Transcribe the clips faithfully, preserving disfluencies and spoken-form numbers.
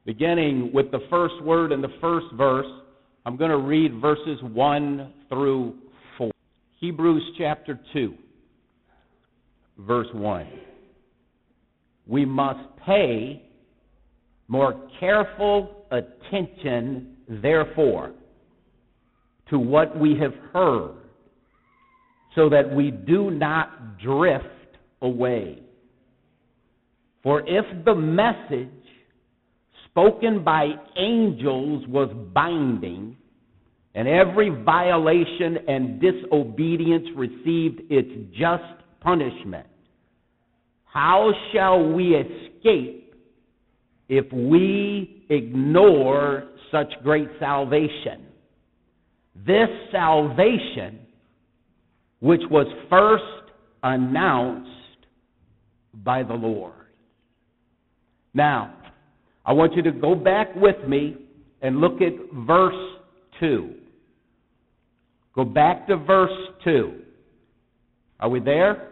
Beginning with the first word in the first verse, I'm going to read verses one through four. Hebrews chapter two, verse one. We must pay more careful attention, therefore, to what we have heard, so that we do not drift away. For if the message spoken by angels was binding, and every violation and disobedience received its just punishment, how shall we escape if we ignore such great salvation? This salvation, which was first announced by the Lord. Now, I want you to go back with me and look at verse two. Go back to verse two. Are we there?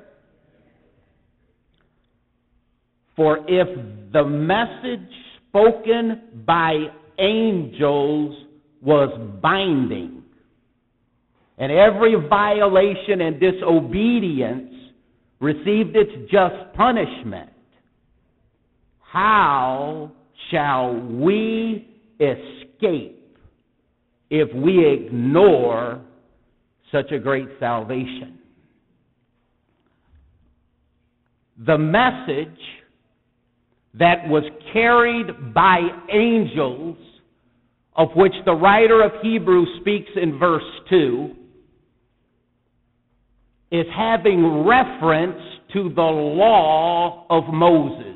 For if the message spoken by angels was binding, and every violation and disobedience received its just punishment, how shall we escape if we ignore such a great salvation? The message that was carried by angels, of which the writer of Hebrews speaks in verse two, is having reference to the law of Moses.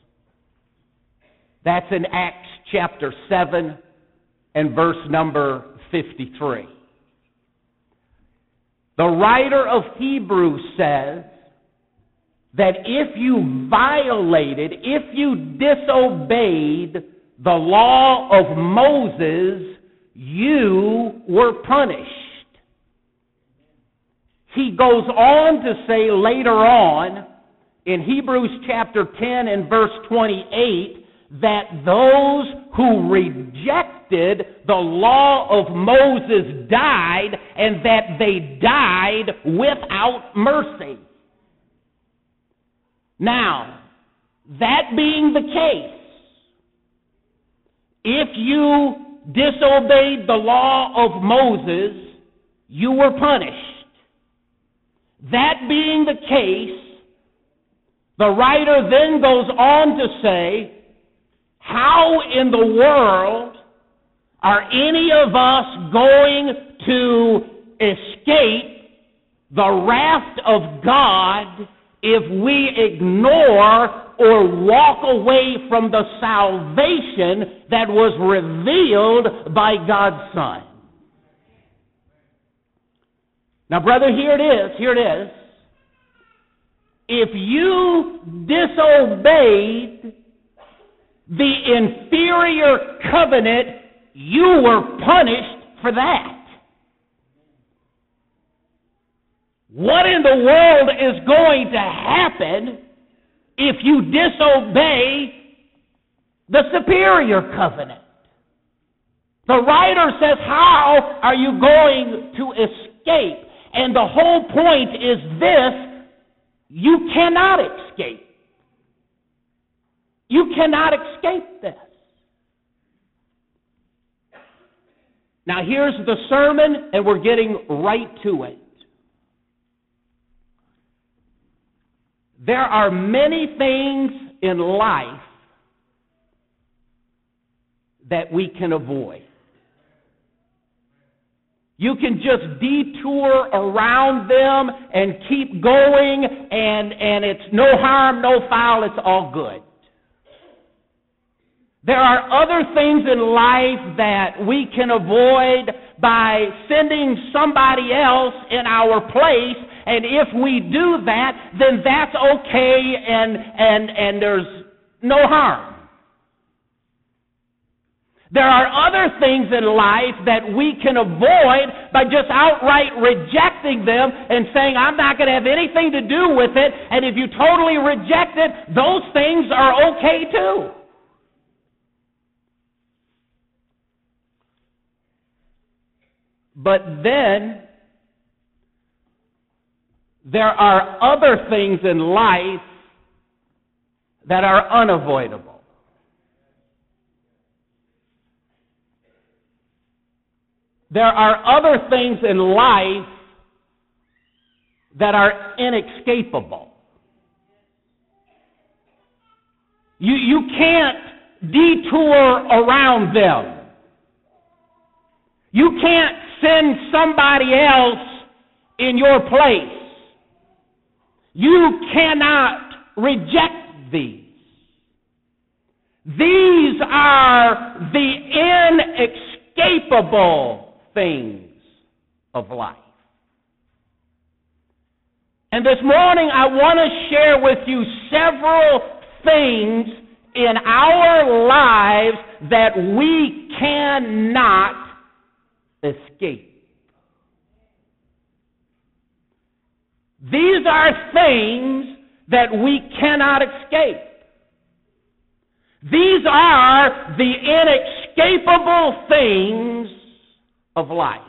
That's in Acts chapter seven and verse number fifty-three. The writer of Hebrews says that if you violated, if you disobeyed the law of Moses, you were punished. He goes on to say later on in Hebrews chapter ten and verse twenty-eight that those who rejected the law of Moses died, and that they died without mercy. Now, that being the case, if you disobeyed the law of Moses, you were punished. That being the case, the writer then goes on to say, how in the world are any of us going to escape the wrath of God if we ignore or walk away from the salvation that was revealed by God's Son? Now, brother, here it is, here it is. If you disobeyed the inferior covenant, you were punished for that. What in the world is going to happen if you disobey the superior covenant? The writer says, how are you going to escape? And the whole point is this: you cannot escape. You cannot escape this. Now here's the sermon, and we're getting right to it. There are many things in life that we can avoid. You can just detour around them and keep going, and, and it's no harm, no foul, it's all good. There are other things in life that we can avoid by sending somebody else in our place, and if we do that, then that's okay, and, and, and there's no harm. There are other things in life that we can avoid by just outright rejecting them and saying, I'm not going to have anything to do with it, and if you totally reject it, those things are okay too. But then there are other things in life that are unavoidable. There are other things in life that are inescapable. You, you can't detour around them. You can't send somebody else in your place. You cannot reject these. These are the inescapable things of life. And this morning I want to share with you several things in our lives that we cannot escape. These are things that we cannot escape. These are the inescapable things of life.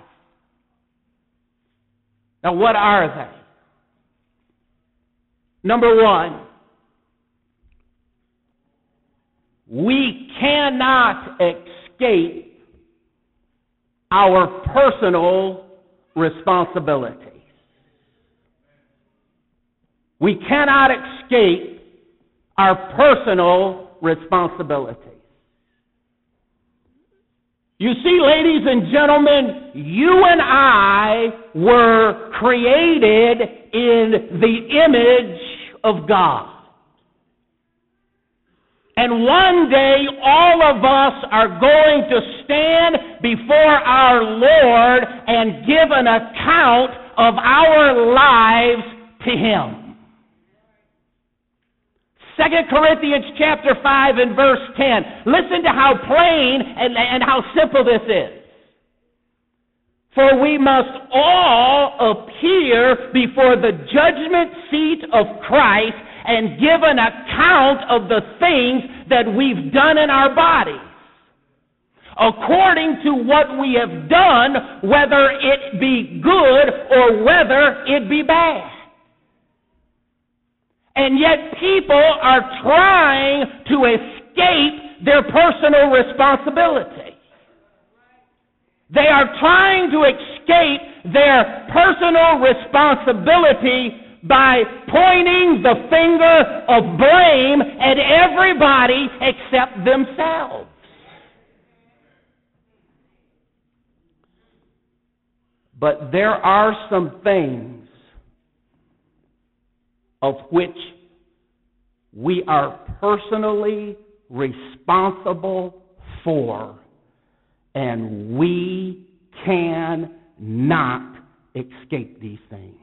Now, what are they? Number one, we cannot escape our personal responsibilities. We cannot escape our personal responsibilities. You see, ladies and gentlemen, you and I were created in the image of God. And one day, all of us are going to stand before our Lord and give an account of our lives to Him. Second Corinthians chapter five and verse ten. Listen to how plain and, and how simple this is. For we must all appear before the judgment seat of Christ and give an account of the things that we've done in our bodies, according to what we have done, whether it be good or whether it be bad. And yet people are trying to escape their personal responsibility. They are trying to escape their personal responsibility by pointing the finger of blame at everybody except themselves. But there are some things of which we are personally responsible for, and we cannot escape these things.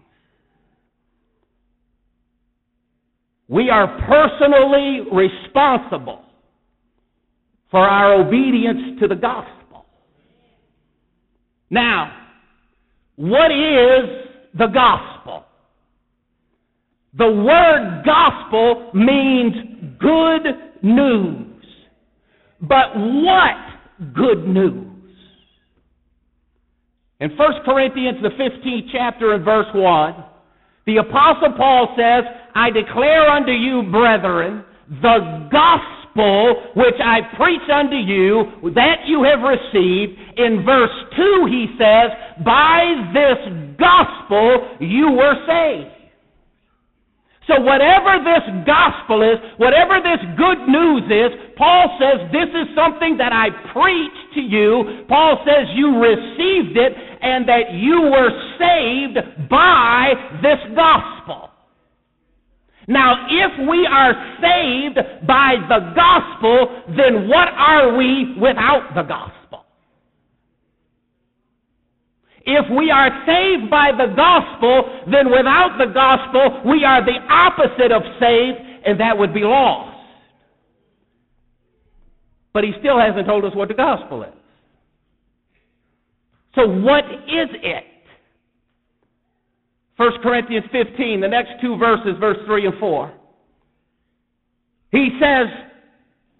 We are personally responsible for our obedience to the gospel. Now, what is the gospel? The word gospel means good news. But what good news? In First Corinthians, the fifteenth chapter and verse one, the Apostle Paul says, I declare unto you, brethren, the gospel which I preach unto you, that you have received. In verse two he says, by this gospel you were saved. So whatever this gospel is, whatever this good news is, Paul says this is something that I preached to you. Paul says you received it and that you were saved by this gospel. Now, if we are saved by the gospel, then what are we without the gospel? If we are saved by the gospel, then without the gospel, we are the opposite of saved, and that would be lost. But he still hasn't told us what the gospel is. So what is it? First Corinthians fifteen, the next two verses, verse three and four. He says,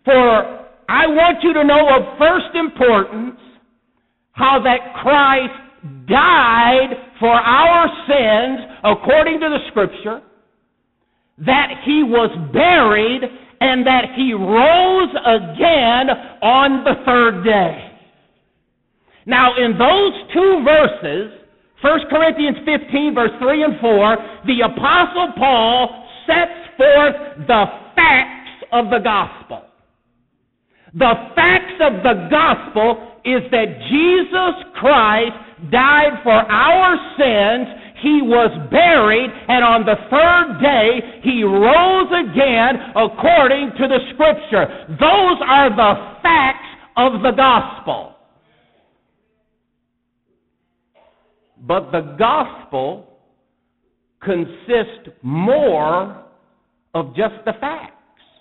for I want you to know of first importance how that Christ died for our sins according to the Scripture, that He was buried, and that He rose again on the third day. Now, in those two verses, First Corinthians fifteen, verse three and four, the Apostle Paul sets forth the facts of the gospel. The facts of the gospel is that Jesus Christ died for our sins, He was buried, and on the third day He rose again according to the Scripture. Those are the facts of the gospel. But the gospel consists more of just the facts.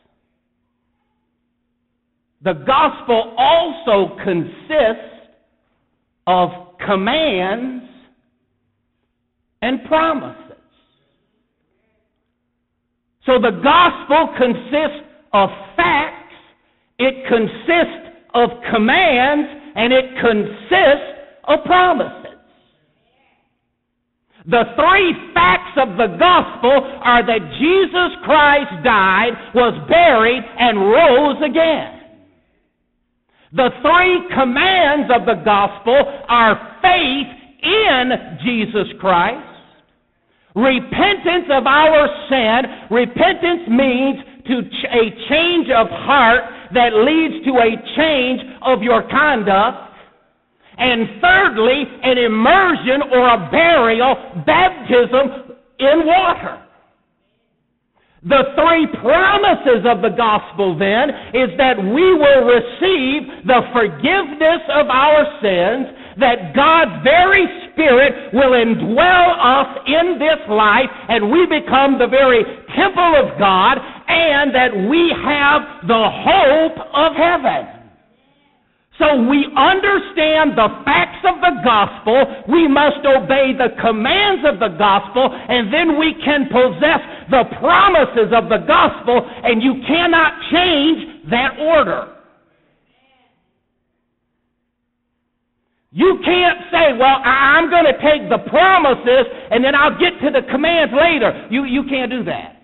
The gospel also consists of commands and promises. So the gospel consists of facts, it consists of commands, and it consists of promises. The three facts of the gospel are that Jesus Christ died, was buried, and rose again. The three commands of the gospel are faith in Jesus Christ, repentance of our sin. Repentance means to ch- a change of heart that leads to a change of your conduct. And thirdly, an immersion or a burial, baptism in water. The three promises of the gospel then is that we will receive the forgiveness of our sins, that God's very Spirit will indwell us in this life, and we become the very temple of God, and that we have the hope of heaven. So we understand the facts of the gospel, we must obey the commands of the gospel, and then we can possess the promises of the gospel, and you cannot change that order. You can't say, well, I'm going to take the promises and then I'll get to the commands later. You, you can't do that.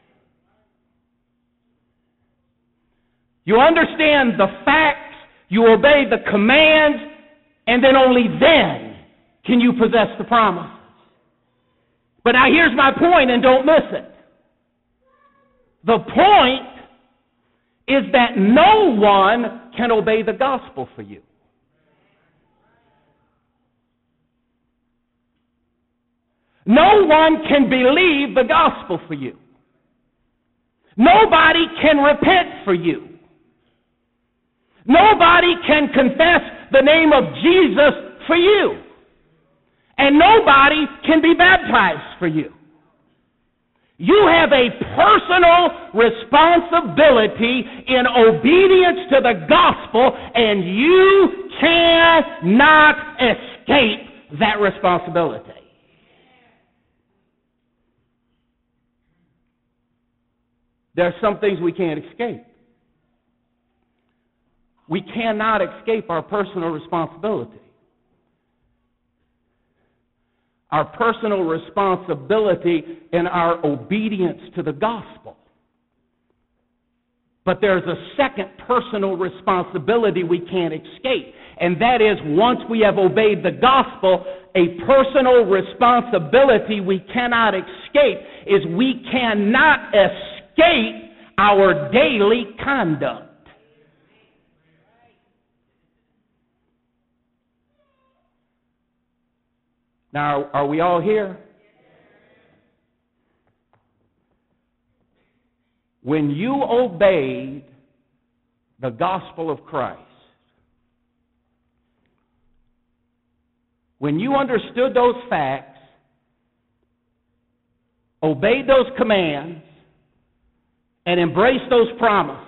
You understand the facts, you obey the commands, and then only then can you possess the promises. But now here's my point, and don't miss it. The point is that no one can obey the gospel for you. No one can believe the gospel for you. Nobody can repent for you. Nobody can confess the name of Jesus for you. And nobody can be baptized for you. You have a personal responsibility in obedience to the gospel, and you cannot escape that responsibility. There are some things we can't escape. We cannot escape our personal responsibility. Our personal responsibility in our obedience to the gospel. But there's a second personal responsibility we can't escape, and that is once we have obeyed the gospel, a personal responsibility we cannot escape is we cannot escape our daily conduct. Now, are we all here? When you obeyed the gospel of Christ, when you understood those facts, obeyed those commands, and embraced those promises,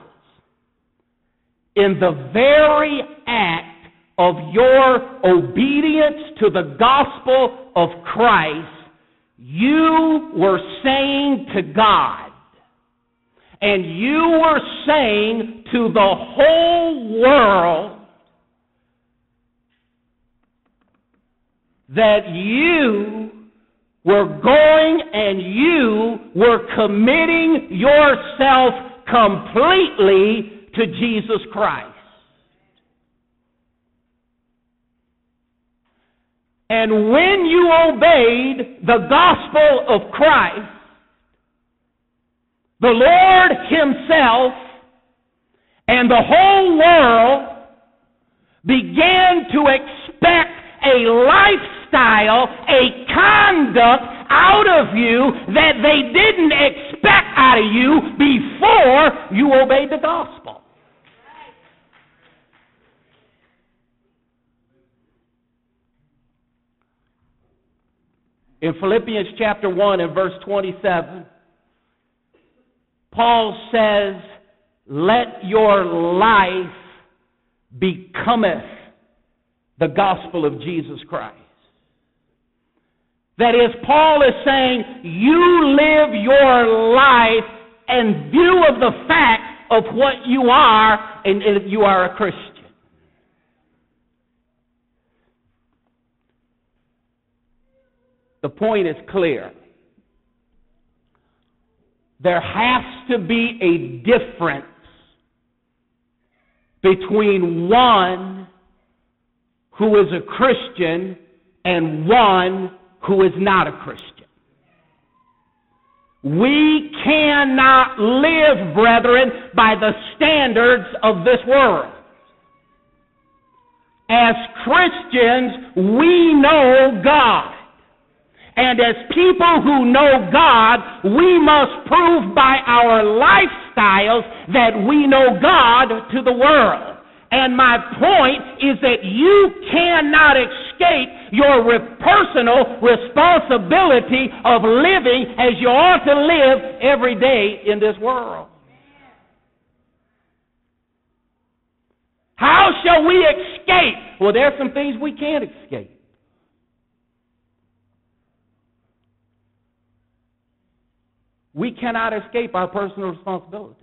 in the very act of your obedience to the gospel of Christ, you were saying to God, and you were saying to the whole world, that you were going and you were committing yourself completely to Jesus Christ. And when you obeyed the gospel of Christ, the Lord Himself and the whole world began to expect a lifestyle, a conduct out of you that they didn't expect out of you before you obeyed the gospel. In Philippians chapter one and verse twenty-seven, Paul says, "Let your life becometh the gospel of Jesus Christ." That is, Paul is saying, you live your life in view of the fact of what you are, and if you are a Christian. The point is clear. There has to be a difference between one who is a Christian and one who is not a Christian. We cannot live, brethren, by the standards of this world. As Christians, we know God. And as people who know God, we must prove by our lifestyles that we know God to the world. And my point is that you cannot escape your re- personal responsibility of living as you ought to live every day in this world. How shall we escape? Well, there are some things we can't escape. We cannot escape our personal responsibility.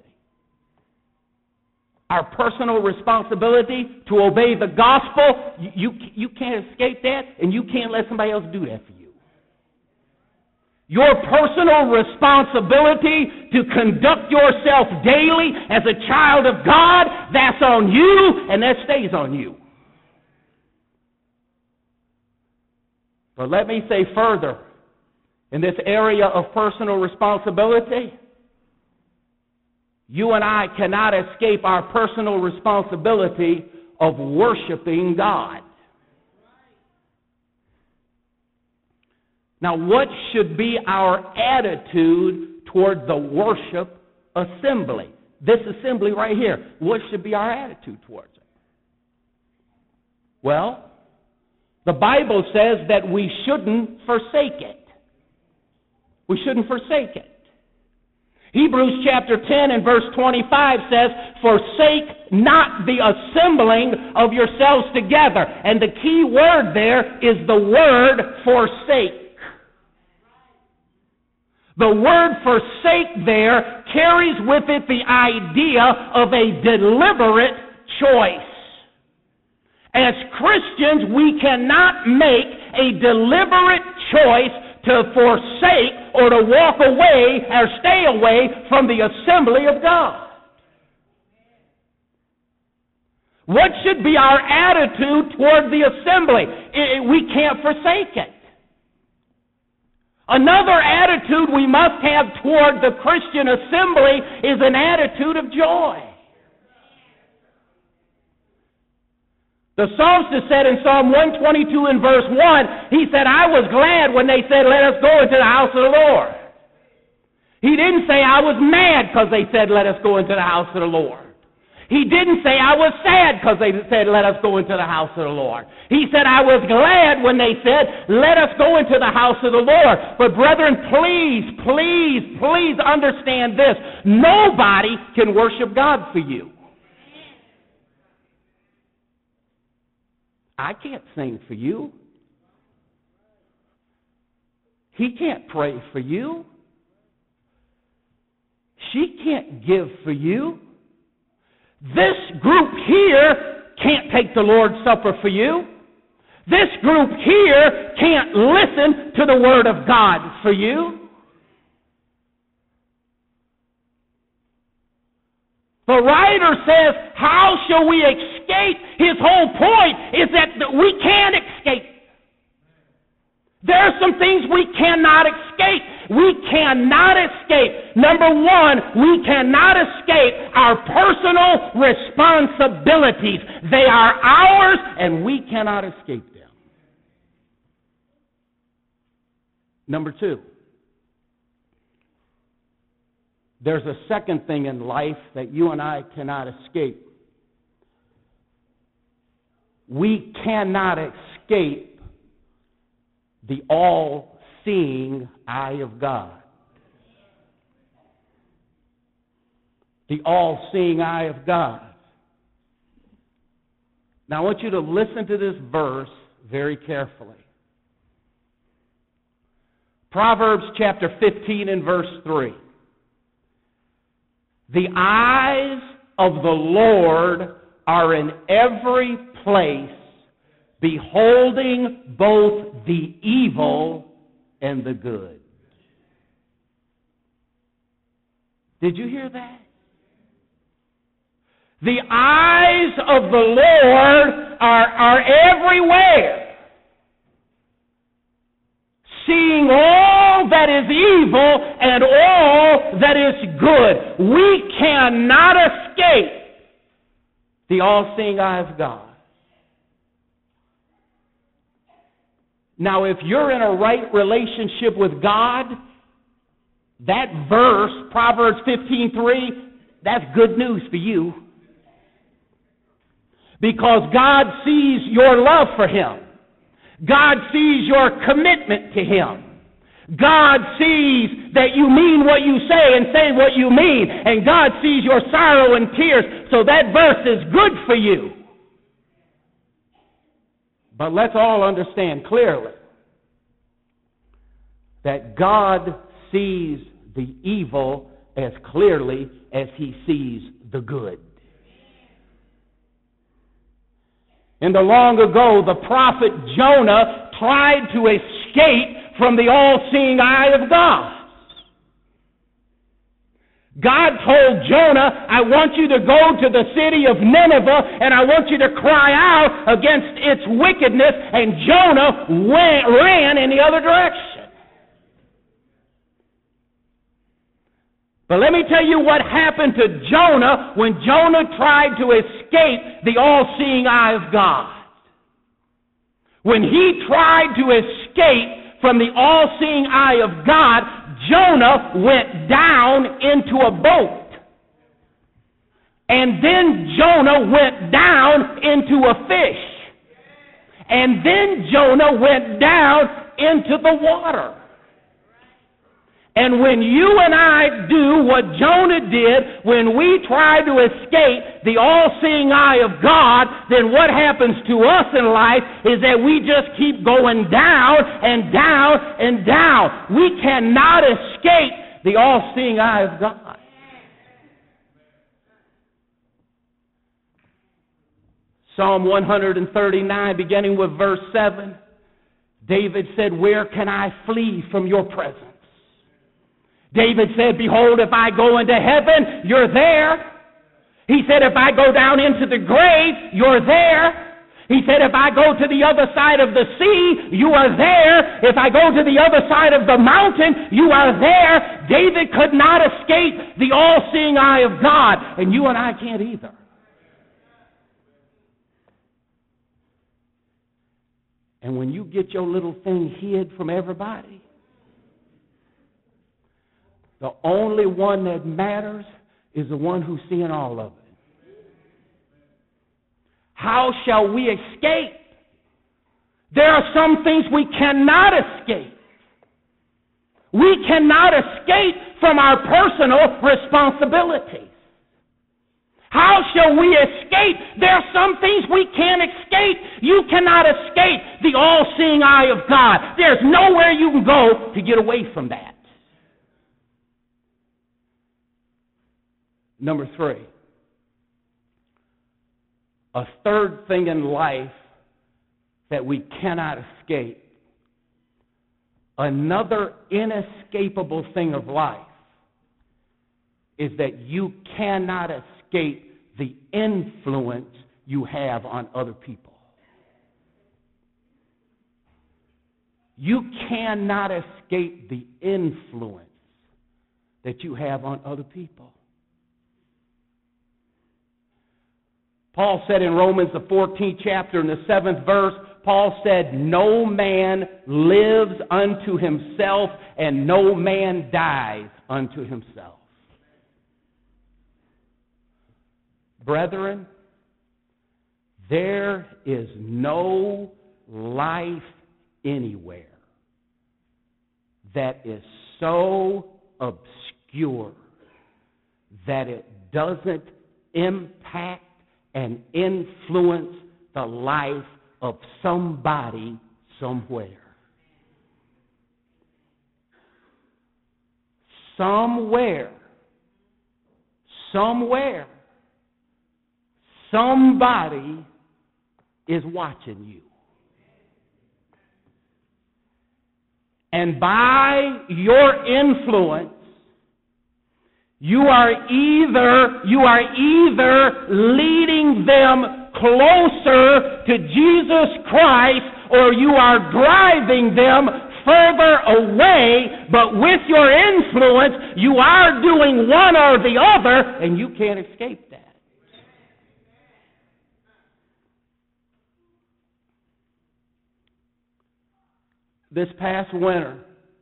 Our personal responsibility to obey the gospel, you, you, you can't escape that, and you can't let somebody else do that for you. Your personal responsibility to conduct yourself daily as a child of God, that's on you, and that stays on you. But let me say further, in this area of personal responsibility, you and I cannot escape our personal responsibility of worshiping God. Now, what should be our attitude toward the worship assembly? This assembly right here, what should be our attitude towards it? Well, the Bible says that we shouldn't forsake it. We shouldn't forsake it. Hebrews chapter ten and verse twenty-five says, "Forsake not the assembling of yourselves together." And the key word there is the word forsake. The word forsake there carries with it the idea of a deliberate choice. As Christians, we cannot make a deliberate choice to forsake or to walk away or stay away from the assembly of God. What should be our attitude toward the assembly? We can't forsake it. Another attitude we must have toward the Christian assembly is an attitude of joy. The psalmist said in Psalm one twenty-two and verse one, he said, "I was glad when they said, 'Let us go into the house of the Lord.'" He didn't say, "I was mad because they said, 'Let us go into the house of the Lord.'" He didn't say, "I was sad because they said, 'Let us go into the house of the Lord.'" He said, "I was glad when they said, 'Let us go into the house of the Lord.'" But brethren, please, please, please understand this. Nobody can worship God for you. I can't sing for you. He can't pray for you. She can't give for you. This group here can't take the Lord's Supper for you. This group here can't listen to the Word of God for you. The writer says, how shall we escape? His whole point is that we can't escape. There are some things we cannot escape. We cannot escape. Number one, we cannot escape our personal responsibilities. They are ours, and we cannot escape them. Number two, there's a second thing in life that you and I cannot escape. We cannot escape the all-seeing eye of God. The all-seeing eye of God. Now I want you to listen to this verse very carefully. Proverbs chapter fifteen and verse three. The eyes of the Lord are in every place, beholding both the evil and the good. Did you hear that? The eyes of the Lord are, are everywhere, seeing all that is evil and all that is good. We cannot escape the all-seeing eye of God. Now, if you're in a right relationship with God, that verse, Proverbs fifteen three, that's good news for you. Because God sees your love for Him. God sees your commitment to Him. God sees that you mean what you say and say what you mean. And God sees your sorrow and tears. So that verse is good for you. But let's all understand clearly that God sees the evil as clearly as He sees the good. In the long ago, the prophet Jonah tried to escape from the all-seeing eye of God. God told Jonah, I want you to go to the city of Nineveh and I want you to cry out against its wickedness. And Jonah went, ran in the other direction. But let me tell you what happened to Jonah when Jonah tried to escape the all-seeing eye of God. When he tried to escape from the all-seeing eye of God, Jonah went down into a boat. And then Jonah went down into a fish. And then Jonah went down into the water. And when you and I do what Jonah did, when we try to escape the all-seeing eye of God, then what happens to us in life is that we just keep going down and down and down. We cannot escape the all-seeing eye of God. Psalm one thirty-nine, beginning with verse seven, David said, where can I flee from your presence? David said, behold, if I go into heaven, you're there. He said, if I go down into the grave, you're there. He said, if I go to the other side of the sea, you are there. If I go to the other side of the mountain, you are there. David could not escape the all-seeing eye of God, and you and I can't either. And when you get your little thing hid from everybody, the only one that matters is the one who's seeing all of it. How shall we escape? There are some things we cannot escape. We cannot escape from our personal responsibilities. How shall we escape? There are some things we can't escape. You cannot escape the all-seeing eye of God. There's nowhere you can go to get away from that. Number three, a third thing in life that we cannot escape. Another inescapable thing of life is that you cannot escape the influence you have on other people. You cannot escape the influence that you have on other people. Paul said in Romans, the fourteenth chapter, in the seventh verse, Paul said, no man lives unto himself, and no man dies unto himself. Brethren, there is no life anywhere that is so obscure that it doesn't impact and influence the life of somebody somewhere. Somewhere, somewhere, somebody is watching you. And by your influence, you are either you are either leading them closer to Jesus Christ, or you are driving them further away. But with your influence, you are doing one or the other, and you can't escape that. This past winter,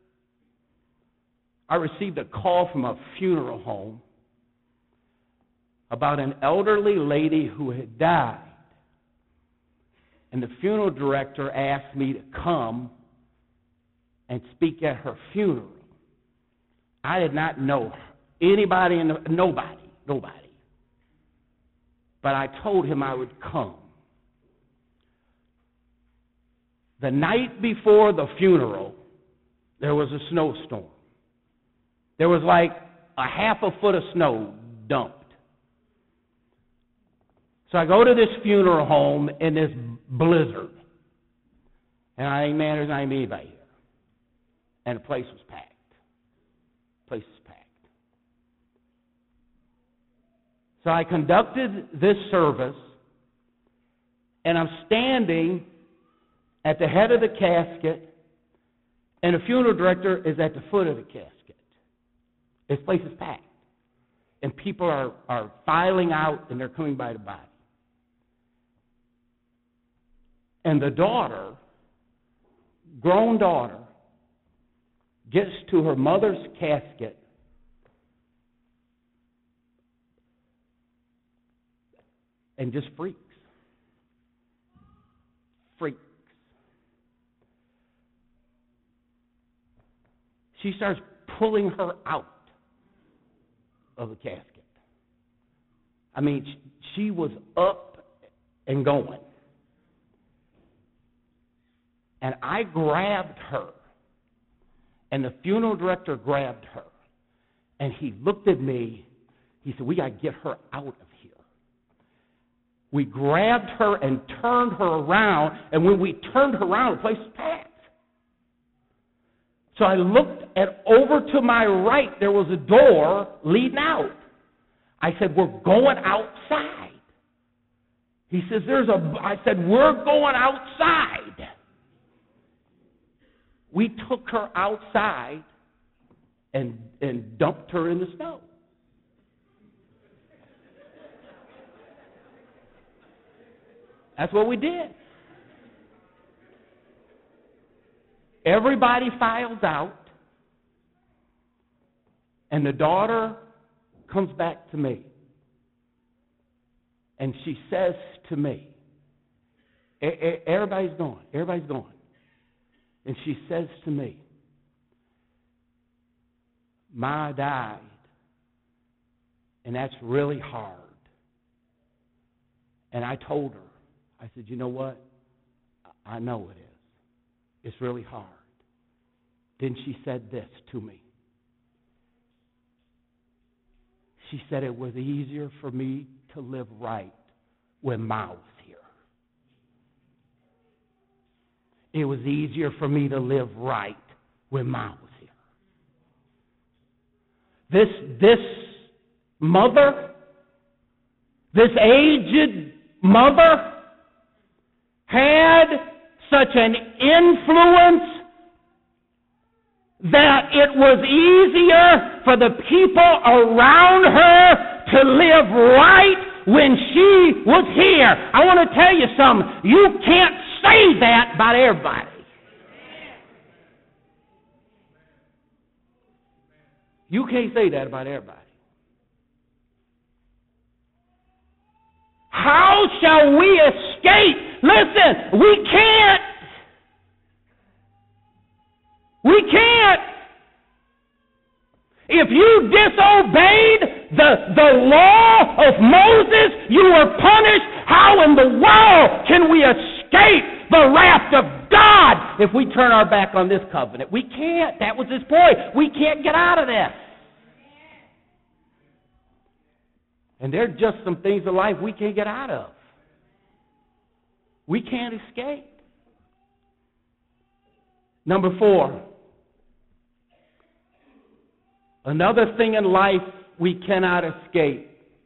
I received a call from a funeral home about an elderly lady who had died. And the funeral director asked me to come and speak at her funeral. I did not know anybody, in the, nobody, nobody. But I told him I would come. The night before the funeral, there was a snowstorm. There was like a half a foot of snow dumped. So I go to this funeral home in this blizzard. And I think, man, there's not even anybody here. And the place was packed. The place was packed. So I conducted this service, and I'm standing at the head of the casket, and the funeral director is at the foot of the casket. This place is packed. And people are, are filing out, and they're coming by the body. And the daughter, grown daughter, gets to her mother's casket and just freaks. Freaks. She starts pulling her out of the casket. I mean, she was up and going. And I grabbed her, and the funeral director grabbed her, and he looked at me. He said, we got to get her out of here. We grabbed her and turned her around, and when we turned her around, the place was packed. So I looked at over to my right, there was a door leading out. I said, we're going outside. He says, there's a, I said, we're going outside. We took her outside and, and dumped her in the snow. That's what we did. Everybody files out, and the daughter comes back to me. And she says to me, everybody's gone, everybody's gone. And she says to me, Ma died, and that's really hard. And I told her, I said, you know what? I know it is. It's really hard. Then she said this to me. She said it was easier for me to live right when Ma was here. it was easier for me to live right when Mom was here. This, this mother, this aged mother, had such an influence that it was easier for the people around her to live right when she was here. I want to tell you something. You can't say that about everybody. You can't say that about everybody. How shall we escape? Listen, we can't. We can't. If you disobeyed the, the law of Moses, you were punished. How in the world can we escape the wrath of God if we turn our back on this covenant? We can't. That was his point. We can't get out of this. And there are just some things in life we can't get out of. We can't escape. Number four. Another thing in life we cannot escape.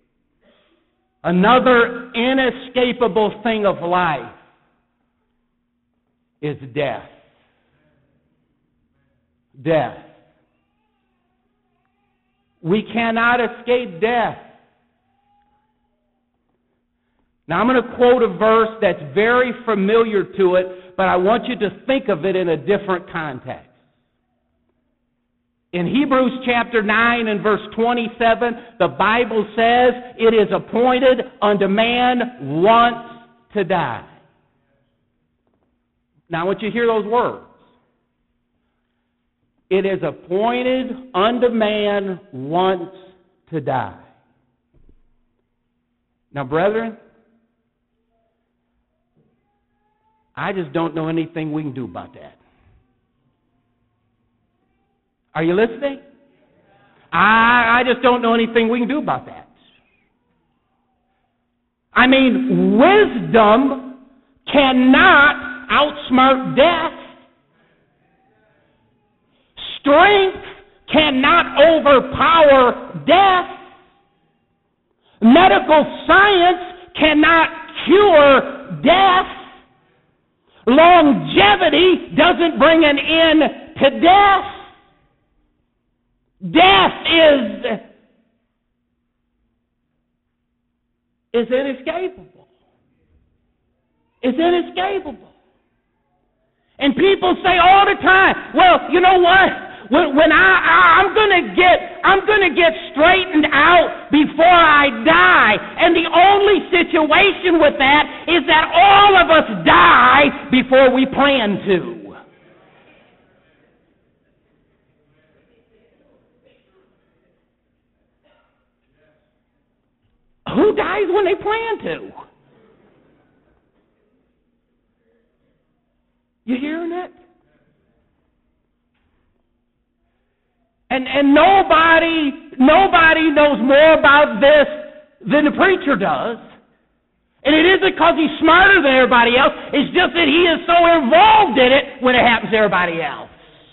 Another inescapable thing of life is death. Death. We cannot escape death. Now I'm going to quote a verse that's very familiar to it, but I want you to think of it in a different context. In Hebrews chapter nine and verse twenty-seven, the Bible says, it is appointed unto man once to die. Now I want you to hear those words. It is appointed unto man once to die. Now, brethren, I just don't know anything we can do about that. Are you listening? I, I just don't know anything we can do about that. I mean, wisdom cannot outsmart death. Strength cannot overpower death. Medical science cannot cure death. Longevity doesn't bring an end to death. Death is, is inescapable. It's inescapable. And people say all the time, well, you know what? When, when I, I, I'm gonna get, I'm gonna get straightened out before I die. And the only situation with that is that all of us die before we plan to. Who dies when they plan to? You hearing it? And and nobody nobody knows more about this than the preacher does. And it isn't because he's smarter than everybody else. It's just that he is so involved in it when it happens to everybody else.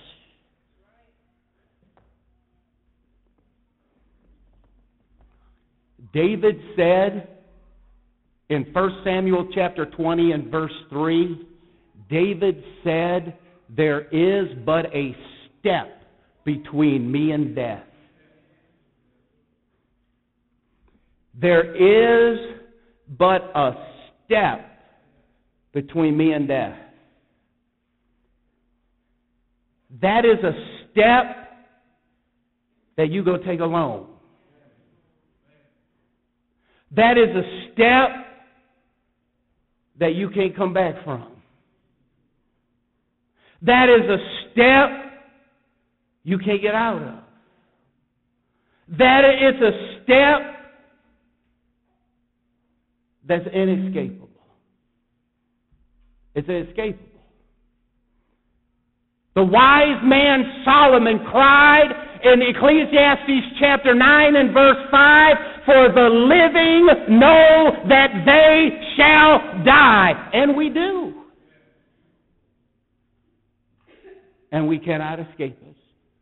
David said in First Samuel chapter twenty and verse three, David said, there is but a step between me and death. There is but a step between me and death. That is a step that you go take alone. That is a step that you can't come back from. That is a step you can't get out of. That is a step that's inescapable. It's inescapable. The wise man Solomon cried in Ecclesiastes chapter nine and verse five, for the living know that they shall die. And we do. and we cannot escape it.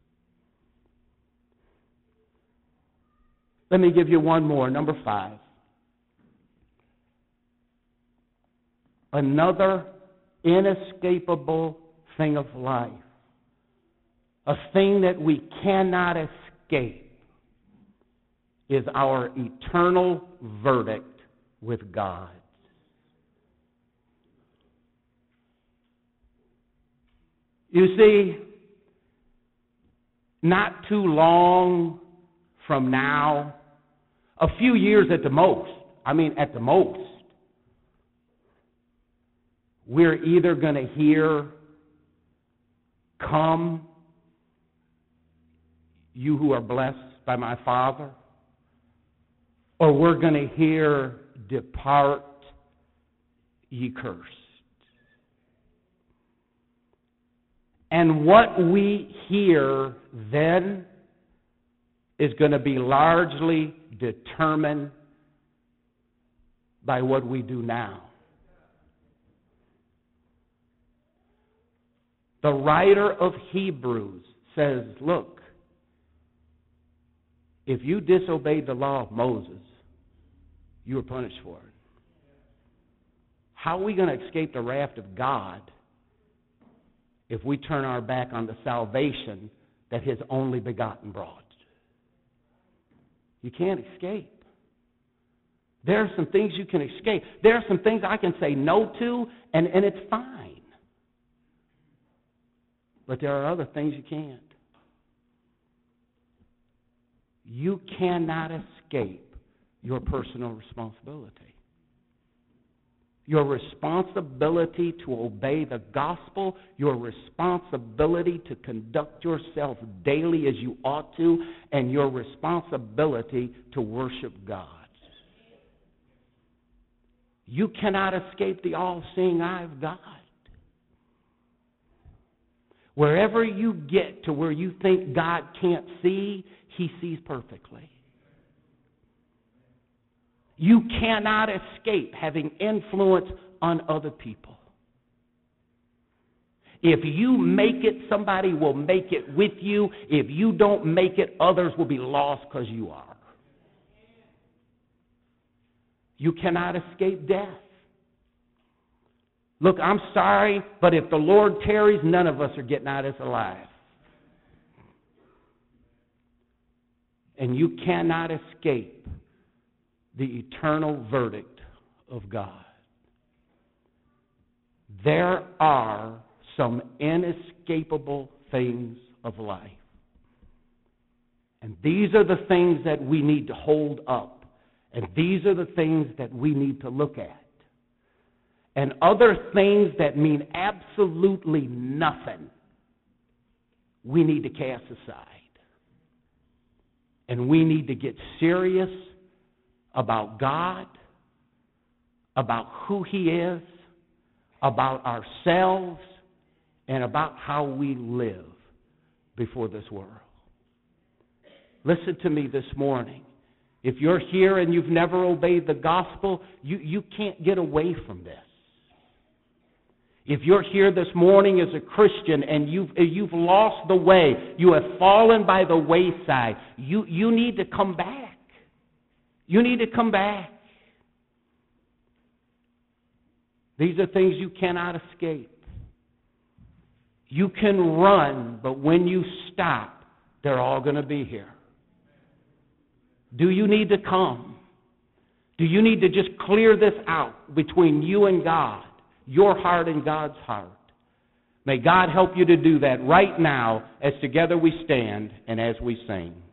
Let me give you one more, number five. Another inescapable thing of life, a thing that we cannot escape, is our eternal verdict with God. You see, not too long from now, a few years at the most, I mean at the most, we're either going to hear, "Come, you who are blessed by my Father," or we're going to hear, "Depart, ye cursed." And what we hear then is going to be largely determined by what we do now. The writer of Hebrews says, look, if you disobeyed the law of Moses, you were punished for it. How are we going to escape the wrath of God if we turn our back on the salvation that His only begotten brought? You can't escape. There are some things you can escape. There are some things I can say no to, and, and it's fine. But there are other things you can't. You cannot escape your personal responsibility. Your responsibility to obey the gospel, your responsibility to conduct yourself daily as you ought to, and your responsibility to worship God. You cannot escape the all-seeing eye of God. Wherever you get to where you think God can't see, He sees perfectly. You cannot escape having influence on other people. If you make it, somebody will make it with you. If you don't make it, others will be lost because you are. You cannot escape death. Look, I'm sorry, but if the Lord tarries, none of us are getting out of this alive. And you cannot escape the eternal verdict of God. There are some inescapable things of life. And these are the things that we need to hold up. And these are the things that we need to look at. And other things that mean absolutely nothing, we need to cast aside. And we need to get serious about God, about who He is, about ourselves, and about how we live before this world. Listen to me this morning. If you're here and you've never obeyed the gospel, you, you can't get away from this. If you're here this morning as a Christian and you've, you've lost the way, you have fallen by the wayside, you, you need to come back. You need to come back. These are things you cannot escape. You can run, but when you stop, they're all going to be here. Do you need to come? Do you need to just clear this out between you and God? Your heart and God's heart. May God help you to do that right now as together we stand and as we sing.